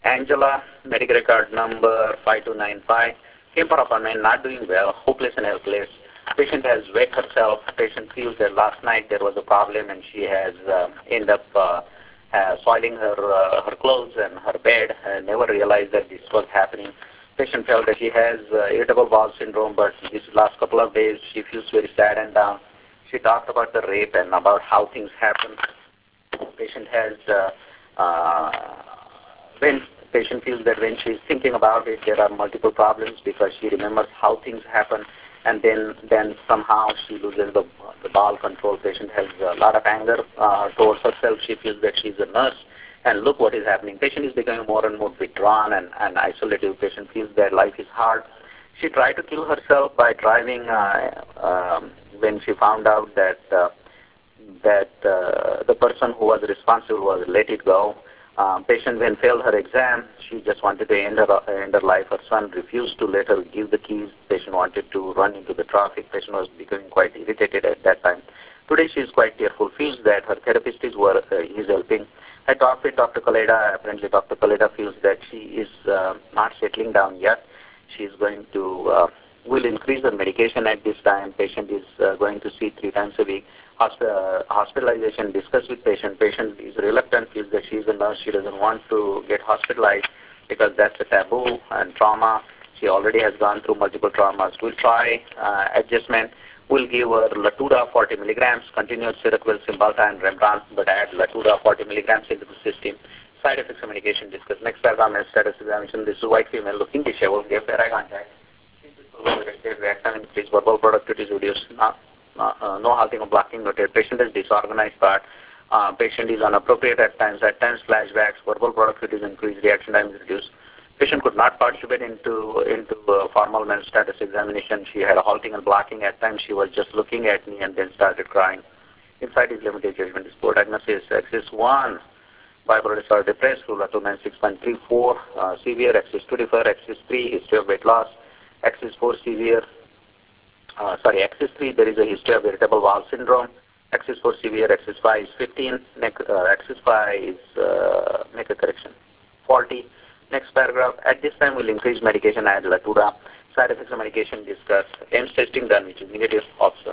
Angela, medical record number 5295, came for appointment, not doing well, hopeless and helpless. Patient has wet herself. Patient feels that last night there was a problem and she has ended up soiling her clothes and her bed and never realized that this was happening. Patient felt that she has irritable bowel syndrome, but these last couple of days she feels very sad and down. She talked about the rape and about how things happen. Patient has when patient feels that when she's thinking about it, there are multiple problems because she remembers how things happen, and then somehow she loses the bowel control. Patient has a lot of anger towards herself. She feels that she's a nurse, and look what is happening. Patient is becoming more and more withdrawn and isolated. Patient feels that life is hard. She tried to kill herself by driving when she found out that the person who was responsible was let it go. Patient, when failed her exam, she just wanted to end her life. Her son refused to let her give the keys. Patient wanted to run into the traffic. Patient was becoming quite irritated at that time. Today she is quite tearful, feels that her therapist is helping. I talked with Dr. Kaleda. Apparently Dr. Kaleda feels that she is not settling down yet. She is going to, will increase the medication at this time. Patient is going to see 3 times a week. Hospitalization, discuss with patient. Patient is reluctant, feels that she is a nurse. She doesn't want to get hospitalized because that's a taboo and trauma. She already has gone through multiple traumas. We'll try adjustment. We'll give her Latuda 40 milligrams, continuous Seroquel, Cymbalta, and Rembrandt, but add Latuda 40 milligrams into the system. Side effects of medication discussed. Next paragraph is status examination. This is white female looking disheveled, gave fair eye contact. Reaction increase, verbal productivity reduced. No halting or blocking noted. Patient is disorganized part. Patient is inappropriate at times flashbacks, verbal productivity is increased, reaction time is reduced. Patient could not participate into formal mental status examination. She had a halting and blocking. At times she was just looking at me and then started crying. Insight is limited judgment is poor. Diagnosis axis 1, bipolar disorder, depressed, Rula 6.34, severe, axis 2 defer, axis 3, history of weight loss, axis 4 severe, axis 3, there is a history of irritable bowel syndrome. Axis 4 severe, axis 5 is 15, axis 5 is, make a correction, 40. Next paragraph, at this time we'll increase medication, add Latuda. Side effects of medication discussed. AIMS testing done, which is negative, observed.